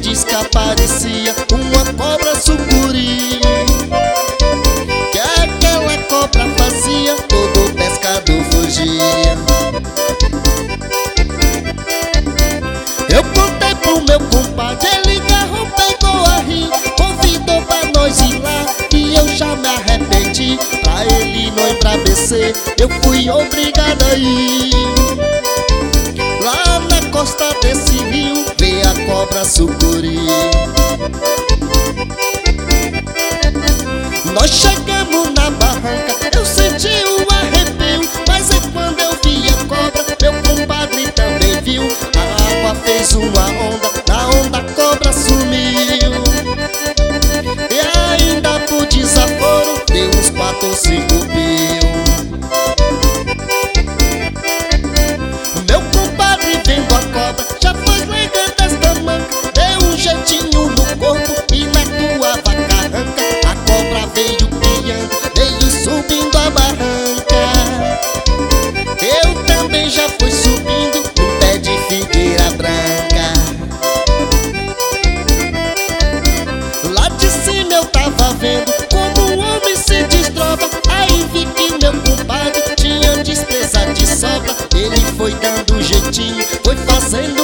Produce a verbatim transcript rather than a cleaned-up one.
diz que aparecia uma cobra sucuri, que aquela cobra fazia todo pescador fugia. Eu contei pro meu compadre, ele agarrou, pegou a rir, convidou pra nós ir lá e eu já me arrependi. Pra ele não embravecer, eu fui obrigado a ir. Lá na costa desse rio, vê a cobra sucuri. Nós chegamos na barranca, eu senti um arrepio, mas é quando eu vi a cobra, meu compadre também viu. A água fez uma onda, na onda a cobra sumiu. E ainda por desaforo, deu uns quatro ou cinco pio. Meu compadre vendo a cobra, já foi legando esta manca, deu um jeitinho no corpo e na tua vaca arranca. A cobra veio piando, veio subindo a barranca. Eu também já fui subindo no pé de figueira branca. Lá de cima eu tava vendo como um homem se desdobra. Aí vi que meu compadre tinha despesa de sobra. Ele foi dando um jeitinho, foi fazendo